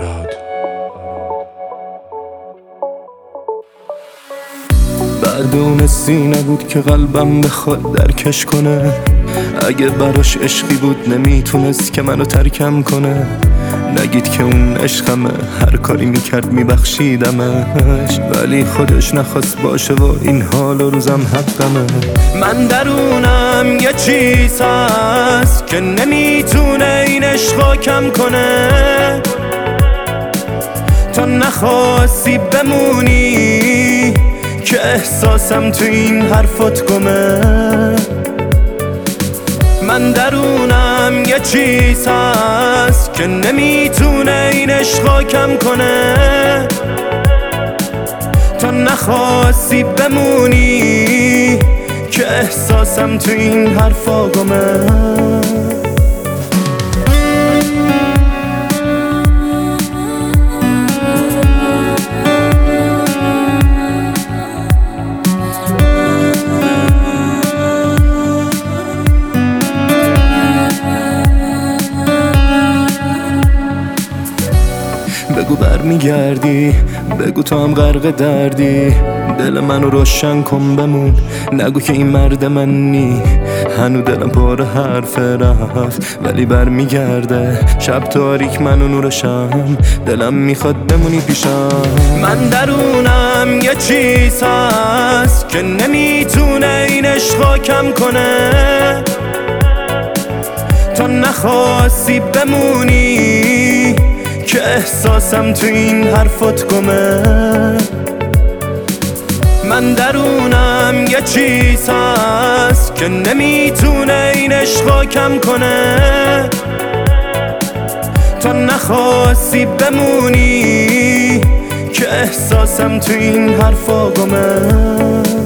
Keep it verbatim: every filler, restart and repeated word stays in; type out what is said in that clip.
آراد. بعد اون حسی نبود که قلبم بخواد درکش کنه. اگه براش عشقی بود نمیتونست که منو ترکم کنه. نگید که اون عشقمه، هر کاری میکرد میبخشیدمش، ولی خودش نخواست باشه و این حال و روزم حقمه. من درونم یه چیز هست که نمیتونه این عشقا کم کنه. تا نخواستی بمونی که احساسم تو این حرفات گمه. من درونم یه چیز هست که نمیتونه این عشقا کم کنه. تا نخواستی بمونی که احساسم تو این حرفا گمه. بگو برمیگردی، بگو تو هم غرق دردی، دل منو روشن کن بمون. نگو که این مرد من نی، هنو دلم پر حرف رفت ولی برمیگرده. شب تاریک منو نورشم، دلم میخواد بمونی پیشم. من درونم یه چیز هست که نمیتونه این عشقا کم کنه. تا نخواستی بمونی که احساسم تو این حرفات گمه. من درونم یه چیز هست که نمیتونه این عشقا کم کنه. تا نخواستی بمونی که احساسم تو این حرفا گمه.